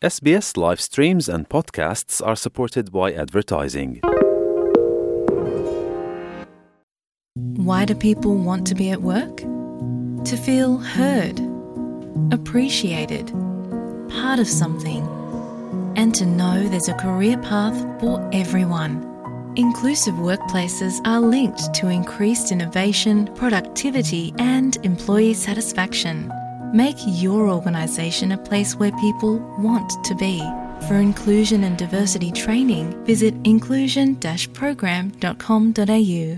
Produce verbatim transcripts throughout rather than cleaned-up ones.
S B S live streams and podcasts are supported by advertising. Why do people want to be at work? To feel heard, appreciated, part of something, and to know there's a career path for everyone. Inclusive workplaces are linked to increased innovation, productivity, and employee satisfaction. Make your organisation a place where people want to be. For inclusion and diversity training, visit inclusion dash program dot com dot a u.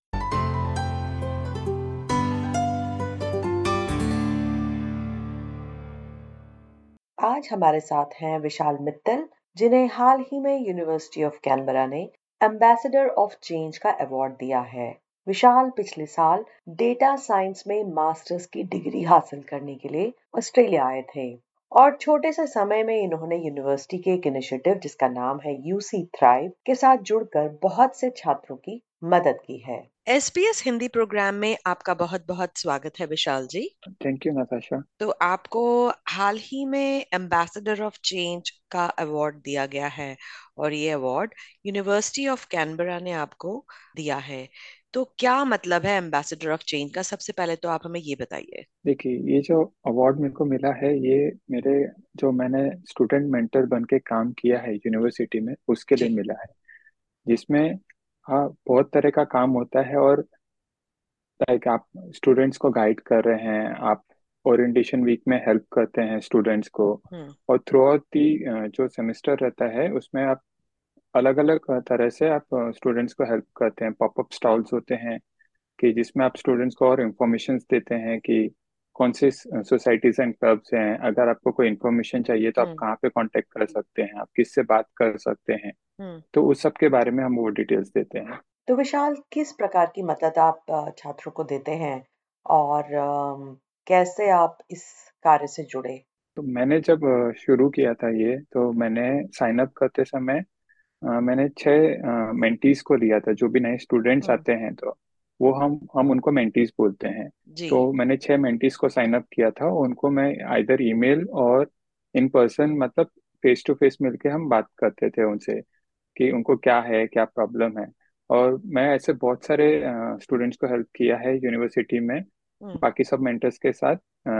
आज हमारे साथ हैं विशाल मित्तल, जिन्हें हाल ही में university of Canberra ने ambassador of change का अवार्ड दिया है। विशाल पिछले साल डेटा साइंस में मास्टर्स की डिग्री हासिल करने के लिए ऑस्ट्रेलिया आए थे और छोटे से समय में इन्होंने यूनिवर्सिटी के एक इनिशिएटिव जिसका नाम है यूसी थ्राइव के साथ जुड़कर बहुत से छात्रों की मदद की है। एसबीएस हिंदी प्रोग्राम में आपका बहुत बहुत स्वागत है Vishal ji. Thank you Natasha. तो आपको हाल ही में एम्बेसडर ऑफ चेंज का अवार्ड दिया गया है और ये अवार्ड यूनिवर्सिटी ऑफ कैनबरा ने आपको दिया है। तो क्या मतलब है एम्बेसडर ऑफ चेंज का? सबसे पहले तो आप हमें ये बताइए। देखिए, ये जो अवार्ड मेरे को मिला है, ये मेरे जो मैंने स्टूडेंट मेंटर बन के काम किया है यूनिवर्सिटी में उसके लिए जी। मिला है, जिसमें हाँ बहुत तरह का काम होता है। और लाइक आप स्टूडेंट्स को गाइड कर रहे हैं, आप ओरिएंटेशन वीक में हेल्प करते हैं स्टूडेंट्स को, हम्म और थ्रू आउट दी जो सेमेस्टर रहता है उसमें आप अलग अलग तरह से आप स्टूडेंट्स को हेल्प करते हैं। पॉपअप स्टॉल्स होते हैं कि जिसमें आप स्टूडेंट्स को और इन्फॉर्मेशन देते हैं कि कौन से सोसाइटीज एंड क्लब्स हैं। अगर आपको कोई इन्फॉर्मेशन चाहिए तो आप हम्म कहाँ पे कांटेक्ट कर सकते हैं, आप किससे बात कर सकते हैं। हम्म तो उस सब के बारे में हम वो डिटेल्स देते हैं। तो विशाल, किस प्रकार की मदद आप अ, छात्रों को देते हैं और अम, कैसे आप इस कार्य से जुड़े? तो मैंने जब अ, शुरू किया था ये, तो मैंने साइन अप करते समय अ, मैंने छह मेंटीज को लिया था। जो भी नए स्टूडेंट्स हम्म आते हैं तो वो हम हम उनको मेंटीज बोलते हैं। जी। तो मैंने छह मेंटीज को साइन अप किया था। उनको मैं आइदर ईमेल और इन पर्सन, मतलब फेस टू फेस मिलके हम बात करते थे उनसे कि उनको क्या है, क्या प्रॉब्लम है। और मैं ऐसे बहुत सारे स्टूडेंट्स को हेल्प किया है यूनिवर्सिटी में हम्म बाकी सब मेंटर्स के साथ, अ,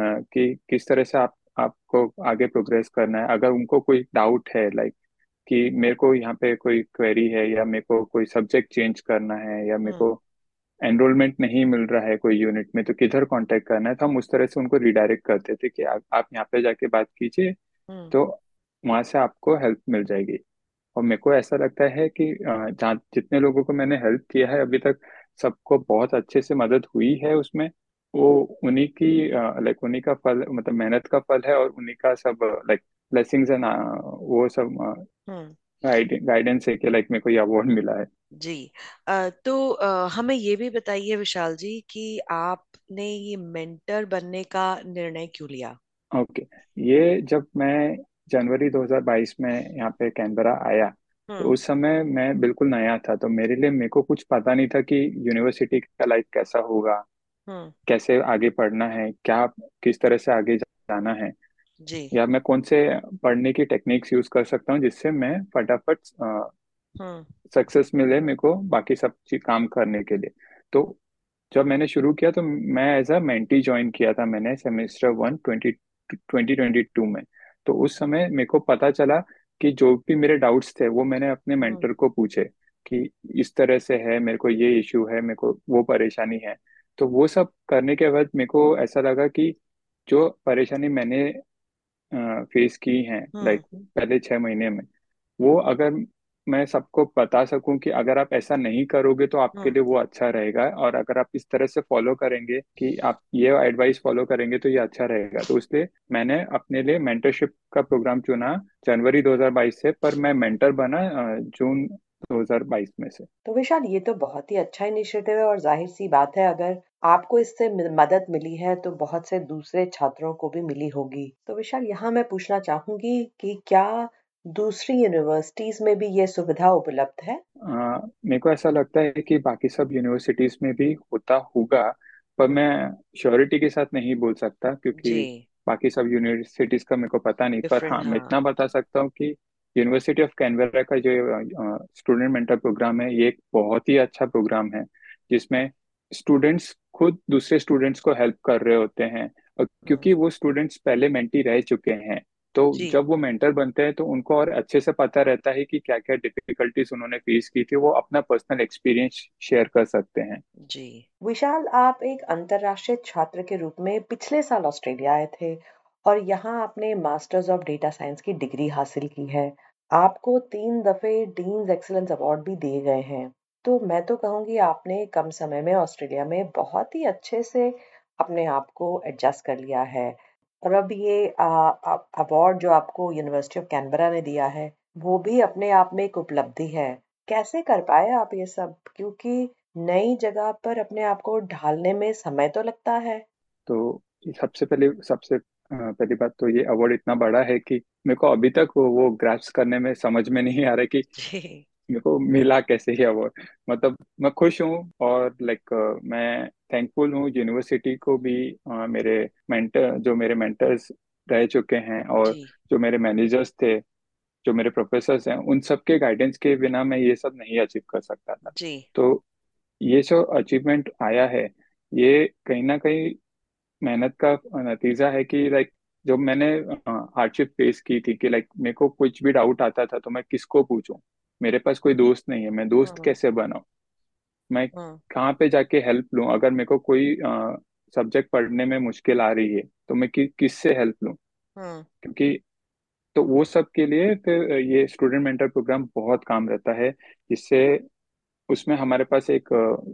कि किस तरह से आप आपको आगे प्रोग्रेस करना है। अगर उनको कोई डाउट है, लाइक कि मेरे को यहाँ पे कोई क्वेरी है, या मेरे को कोई सब्जेक्ट चेंज करना है, या मेरे हम्म को एनरोलमेंट नहीं मिल रहा है कोई यूनिट में, तो किधर कांटेक्ट करना है, तो हम उस तरह से उनको रिडायरेक्ट करते थे कि आप, आप यहाँ पे जाके बात कीजिए, हम्म तो वहां से आपको हेल्प मिल जाएगी। और मेरे को ऐसा लगता है कि अ, जहाँ जितने लोगों को मैंने हेल्प किया है अभी तक, सबको बहुत अच्छे से मदद हुई है उसमें। वो उन्हीं की लाइक उन्हीं का फल, मतलब मेहनत का फल है, और उन्हीं का सब लाइक ब्लेसिंग्स एंड वो सब हम्म गाइडेंस है कि लाइक मेरे को ये अवार्ड मिला है। जी। अ, तो अ, हमें ये भी बताइए विशाल जी कि आपने ये मेंटर बनने का निर्णय क्यों लिया? ओके, ये जब मैं जनवरी दो हज़ार बाईस में यहाँ पे कैनबरा आया, तो हम्म उस समय मैं बिल्कुल नया था। तो मेरे लिए मेरे को कुछ पता नहीं था कि यूनिवर्सिटी का लाइफ कैसा होगा, हम्म कैसे आगे पढ़ना है, क्या किस तरह से आगे जाना है, जी। या मैं कौन से पढ़ने की टेक्निक्स यूज कर सकता हूँ जिससे मैं फटाफट हम्म सक्सेस मिले मेरे को बाकी सब चीज काम करने के लिए। तो जब मैंने शुरू किया तो मैं एज अ मेंटी ज्वाइन किया था, मैंने semester one twenty twenty twenty two में। तो उस समय मेरे को पता चला कि जो भी मेरे डाउट्स थे वो मैंने अपने हम्म मेंटर को पूछे कि इस तरह से है, मेरे को ये इशू है, मेरे को वो परेशानी है। तो वो सब करने के बाद मेरे को ऐसा लगा कि जो परेशानी मैंने फेस की हैं लाइक हम्म पहले छह महीने में, वो अगर मैं सबको बता सकूं कि अगर आप ऐसा नहीं करोगे तो आपके हम्म लिए वो अच्छा रहेगा, और अगर आप इस तरह से फॉलो करेंगे कि आप ये एडवाइस फॉलो करेंगे तो ये अच्छा रहेगा, तो इसलिए मैंने अपने लिए मेंटरशिप का प्रोग्राम चुना जनवरी दो हज़ार बाईस से। पर मैं मेंटर बना अ, जून दो हज़ार बाईस में से। तो विशाल, ये तो बहुत ही अच्छा इनिशिएटिव है और जाहिर सी बात है, अगर आपको इससे मि- मदद मिली है तो बहुत से दूसरे छात्रों को भी मिली होगी। तो विशाल, यहाँ मैं पूछना चाहूंगी कि क्या दूसरी यूनिवर्सिटीज में भी ये सुविधा उपलब्ध है? अ, मेरे को ऐसा लगता है कि बाकी सब यूनिवर्सिटीज में भी होता होगा, पर मैं श्योरिटी के साथ नहीं बोल सकता, क्योंकि जी। बाकी सब यूनिवर्सिटीज का मेरे को पता नहीं, पर हाँ डिफरेंट, मैं हाँ। इतना बता सकता हूँ कि यूनिवर्सिटी ऑफ कैनबरा का जो स्टूडेंट मेंटर प्रोग्राम है, ये एक बहुत ही अच्छा प्रोग्राम है, जिसमें स्टूडेंट्स खुद दूसरे स्टूडेंट्स को हेल्प कर रहे होते हैं। और हम्म, क्योंकि वो स्टूडेंट्स पहले मेंटी रह चुके हैं, तो जी। जब वो मेंटर बनते हैं तो उनको और अच्छे से पता रहता है कि क्या क्या डिफिकल्टीज उन्होंने फेस की थी, वो अपना पर्सनल एक्सपीरियंस शेयर कर सकते हैं। जी। विशाल, आप एक अंतर्राष्ट्रीय छात्र के रूप में पिछले साल ऑस्ट्रेलिया आए थे और यहाँ आपने मास्टर्स ऑफ डेटा साइंस की डिग्री हासिल की है। आपको तीन दफे डीन्स एक्सीलेंस अवार्ड भी दिए गए हैं। तो मैं तो कहूँगी आपने कम समय में ऑस्ट्रेलिया में बहुत ही अच्छे से अपने आप को एडजस्ट कर लिया है। और अब ये अवार्ड जो आपको यूनिवर्सिटी ऑफ कैनबरा ने दिया है, वो भी अपने आप में एक उपलब्धि है। कैसे कर पाए आप ये सब? क्योंकि नई जगह पर अपने आप को ढालने में समय तो लगता है। तो सबसे पहले सबसे अ, पहली बात तो ये अवार्ड इतना बड़ा है कि मेरे को अभी तक वो, वो ग्रास्प करने में समझ में नहीं आ रहा है कि जी। मेरे को मिला कैसे ही अवार्ड। मतलब मैं खुश हूँ, और लाइक मैं थैंकफुल हूँ यूनिवर्सिटी को भी, अ, मेरे मेंटर जो मेरे मेंटर्स रह चुके हैं, और जी। जो मेरे मैनेजर्स थे, जो मेरे प्रोफेसर्स हैं, उन सबके गाइडेंस के बिना मैं ये सब नहीं अचीव कर सकता था। जी। तो ये जो अचीवमेंट आया है, ये कहीं ना कहीं मेहनत का नतीजा है कि लाइक जब मैंने हार्डशिप फेस की थी कि लाइक मेरे को कुछ भी डाउट आता था तो मैं किसको पूछूं, मेरे पास कोई दोस्त नहीं है, मैं दोस्त हम्म। कैसे बनाऊं, मैं हम्म। कहाँ पे जाके हेल्प लूं, अगर मेरे को कोई सब्जेक्ट पढ़ने में मुश्किल आ रही है तो मैं कि, किससे हेल्प लूं। हम्म। क्योंकि तो वो सब के लिए फिर ये स्टूडेंट मेंटर प्रोग्राम बहुत काम रहता है, जिससे उसमें हमारे पास एक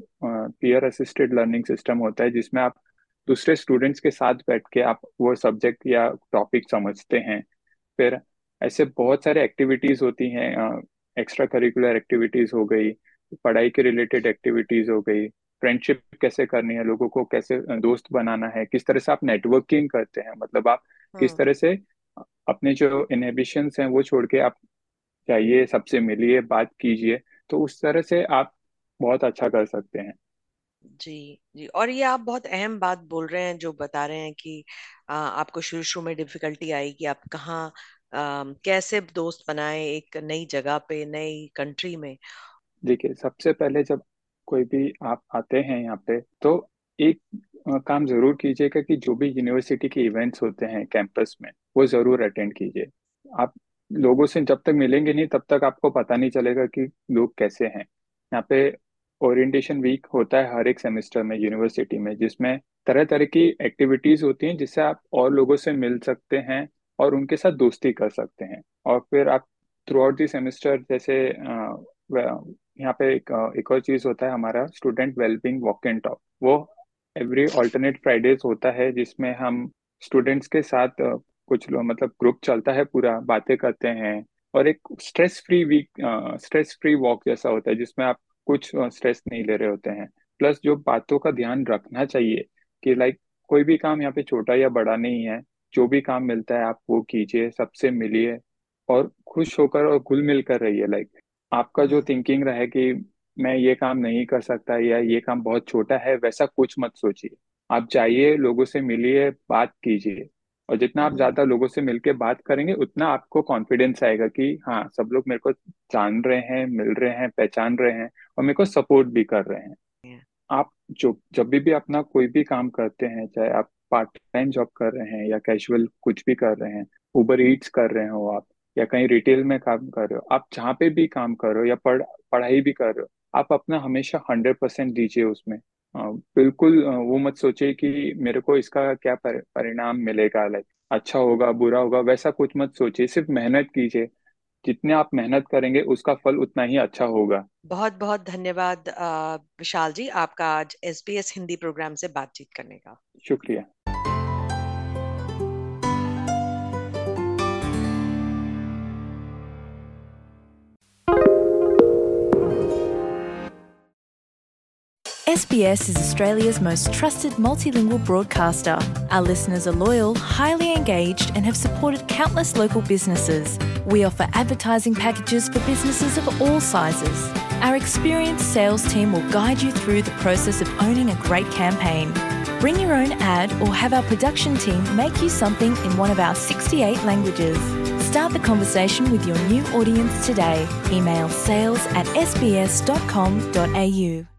पीयर असिस्टेड लर्निंग सिस्टम होता है, जिसमें आप दूसरे स्टूडेंट्स के साथ बैठ के आप वो सब्जेक्ट या टॉपिक समझते हैं। फिर ऐसे बहुत सारे एक्टिविटीज होती हैं, एक्स्ट्रा करिकुलर एक्टिविटीज हो गई, पढ़ाई के रिलेटेड एक्टिविटीज हो गई, फ्रेंडशिप कैसे करनी है, लोगों को कैसे अ, दोस्त बनाना है, किस तरह से आप नेटवर्किंग करते हैं, मतलब आप किस हम्म। तरह से अपने जो इनहिबिशंस हैं वो छोड़ के आप जाइए, सबसे मिलिए, बात कीजिए, तो उस तरह से आप बहुत अच्छा कर सकते हैं। जी। जी। और ये आप बहुत अहम बात बोल रहे हैं जो बता रहे हैं कि आ, आपको शुरू शुरू में डिफिकल्टी आई कि आप कहाँ आ, कैसे दोस्त बनाए एक नई जगह पे, नई कंट्री में। देखिए, सबसे पहले जब कोई भी आप आते हैं यहाँ पे, तो एक अ, काम जरूर कीजिएगा कि जो भी यूनिवर्सिटी के इवेंट्स होते हैं कैंपस में, वो जरूर अटेंड कीजिए। आप लोगों से जब तक मिलेंगे नहीं तब तक आपको पता नहीं चलेगा कि लोग कैसे हैं। यहाँ पे ओरिएंटेशन वीक होता है हर एक सेमेस्टर में यूनिवर्सिटी में, जिसमें तरह तरह की एक्टिविटीज होती हैं जिससे आप और लोगों से मिल सकते हैं और उनके साथ दोस्ती कर सकते हैं। और फिर आप थ्रू आउट दी सेमेस्टर, जैसे अ, व- यहाँ पे एक अ, एक और चीज होता है, हमारा student wellbeing walk and talk. वो एवरी ऑल्टरनेट फ्राइडेज होता है, जिसमें हम स्टूडेंट्स के साथ अ, कुछ लोग, मतलब ग्रुप चलता है पूरा, बातें करते हैं। और एक stress free week stress free walk जैसा होता है, जिसमें आप कुछ स्ट्रेस नहीं ले रहे होते हैं। प्लस जो बातों का ध्यान रखना चाहिए कि लाइक कोई भी काम यहाँ पे छोटा या बड़ा नहीं है, जो भी काम मिलता है आप वो कीजिए, सबसे मिलिए और खुश होकर और घुल मिल कर रहिए। लाइक आपका जो हम्म। थिंकिंग रहे कि मैं ये काम नहीं कर सकता या ये काम बहुत छोटा है, वैसा कुछ मत सोचिए। आप जाइए, लोगों से मिलिए, बात कीजिए। और जितना आप हम्म। ज्यादा लोगों से मिलके बात करेंगे, उतना आपको कॉन्फिडेंस आएगा कि हाँ, सब लोग मेरे को जान रहे हैं, मिल रहे हैं, पहचान रहे हैं, और मेरे को सपोर्ट भी कर रहे हैं। आप जो जब भी भी अपना कोई भी काम करते हैं, चाहे आप पार्ट टाइम जॉब कर रहे हैं या कैजुअल कुछ भी कर रहे हैं, उबर ईट्स कर रहे हो आप, या कहीं रिटेल में काम कर रहे हो, आप जहाँ पे भी काम कर रहे हो या पढ़ पढ़ाई भी कर रहे हो, आप अपना हमेशा हंड्रेड परसेंट दीजिए उसमें। अ, बिल्कुल अ, वो मत सोचिए कि मेरे को इसका क्या परि- परिणाम मिलेगा, लाइक अच्छा होगा बुरा होगा, वैसा कुछ मत सोचिए, सिर्फ मेहनत कीजिए। जितने आप मेहनत करेंगे उसका फल उतना ही अच्छा होगा। बहुत बहुत धन्यवाद अ, विशाल जी, आपका आज एसबीएस हिंदी प्रोग्राम से बातचीत करने का। शुक्रिया। S B S is Australia's most trusted multilingual broadcaster. Our listeners are loyal, highly engaged, and have supported countless local businesses. We offer advertising packages for businesses of all sizes. Our experienced sales team will guide you through the process of owning a great campaign. Bring your own ad or have our production team make you something in one of our sixty-eight languages. Start the conversation with your new audience today. Email sales at s b s dot com dot a u.